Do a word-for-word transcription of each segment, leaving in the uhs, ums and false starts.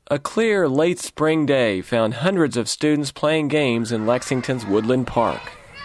A clear late spring day found hundreds of students playing games in Lexington's Woodland Park.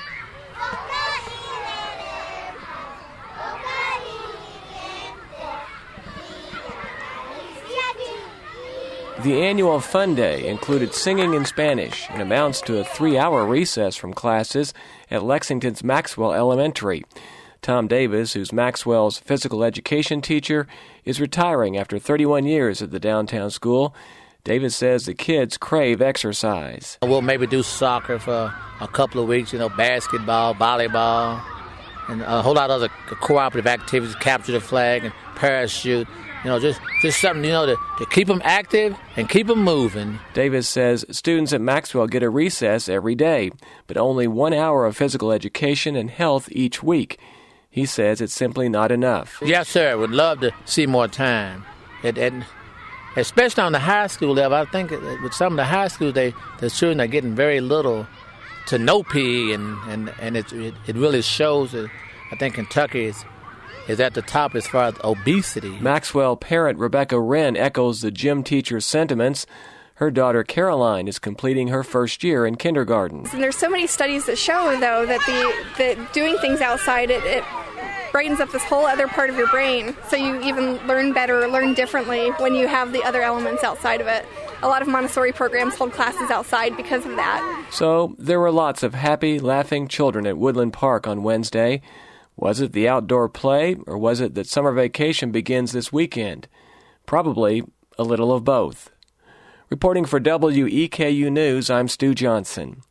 The annual Fun Day included singing in Spanish and amounts to a three-hour recess from classes at Lexington's Maxwell Elementary. Tom Davis, who's Maxwell's physical education teacher, is retiring after thirty-one years at the downtown school. Davis says the kids crave exercise. We'll maybe do soccer for a couple of weeks, you know, basketball, volleyball, and a whole lot of other cooperative activities, capture the flag and parachute. You know, just, just something, you know, to, to keep them active and keep them moving. Davis says students at Maxwell get a recess every day, but only one hour of physical education and health each week. He says it's simply not enough. Yes, sir. Would love to see more time. It, it, especially on the high school level, I think with some of the high schools, they the children are getting very little to no P E, and, and, and it, it, it really shows that I think Kentucky is, is at the top as far as obesity. Maxwell parent Rebecca Wren echoes the gym teacher's sentiments. Her daughter Caroline is completing her first year in kindergarten. And there's so many studies that show, though, that the that doing things outside, it, it brightens up this whole other part of your brain. So you even learn better, learn differently when you have the other elements outside of it. A lot of Montessori programs hold classes outside because of that. So there were lots of happy, laughing children at Woodland Park on Wednesday. Was it the outdoor play, or was it that summer vacation begins this weekend? Probably a little of both. Reporting for W E K U News, I'm Stu Johnson.